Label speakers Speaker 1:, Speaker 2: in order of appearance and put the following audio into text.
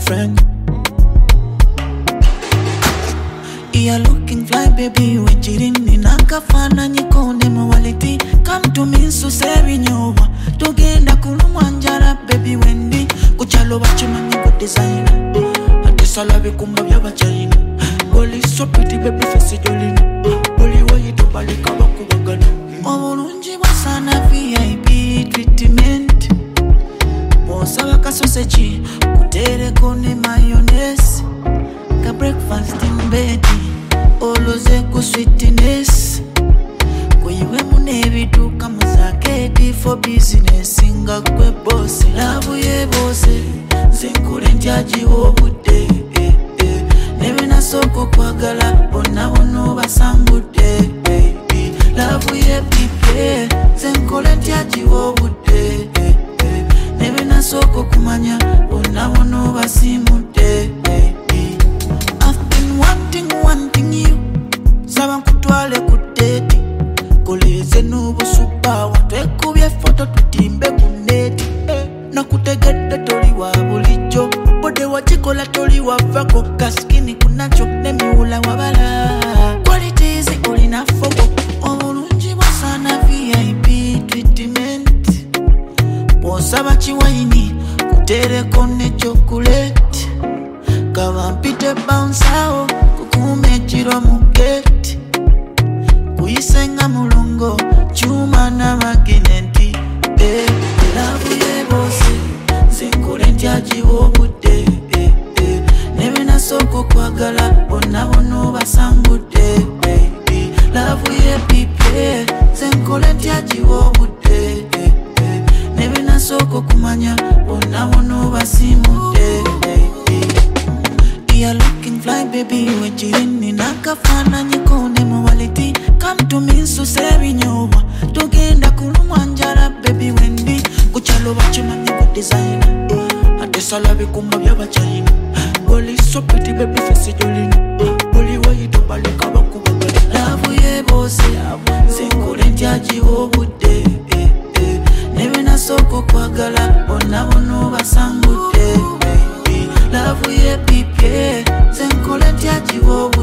Speaker 1: friend. You are looking fly, baby. We chilling in a kafana nyikone mwaliti. Come to me so seri nyowa. Tugenda kulumanjara, baby Wendy. Kuchalo bachima nyiko designer. Adesalavi kumba vya bachina. Boli so pretty, baby face jolina. Boli wa hito bali kabaku wagana. Obulunji wasana VIP treatment. Bosa waka sausage. Kutere kone mayonnaise. Ka breakfast in bed. Oloze ku sweetness. Kuyiwe munebi duka muzaketi for business. Inga kwe boss. Labu ye bose. Zinkule njaji obude. Nebe na soko kwa gala. Bona wono basangude. Labu ye pipe. Zinkule njaji obude. Nebe na soko kumanya. Bona wono basimude. Wanting you Saban kutwale kuteti Koleze nubu supa Watwekubye foto tutimbe kuneti Na kutegede toli wa bulicho Bode wachikola toli wa vako Kaskini kunacho nemi ula wabala Qualities ulina fogo Obulunji wasana VIP treatment Posaba chiwaini Kutere kone chocolate Kawampite bounsao Kumechiro muketi Kuisenga mulungo Chuma na maginenti Labu ye bose Zinkule njaji wobude Nebe na soko kwa gala Bona wono basangude Labu ye pipe Zinkule njaji wobude Nebe na soko kumanya Bona wono basimude. You are looking fly, baby. We're chilling in a kafana nyikone mwaliti. Come to me so seri nyowa. Tugenda kulumanjara, baby Wendy. Kuchalo bachima nyiko designer. Adesalavi kumba vya bachina. Boli so pretty, baby face jolina. Boli wa hito bali kabaku wagana. Lavu ye bose. Zinkule njaji obude. Nebe na soko kwa gala. Bona wono basangude. Lavu ye pipe Zenkole tiaji wobu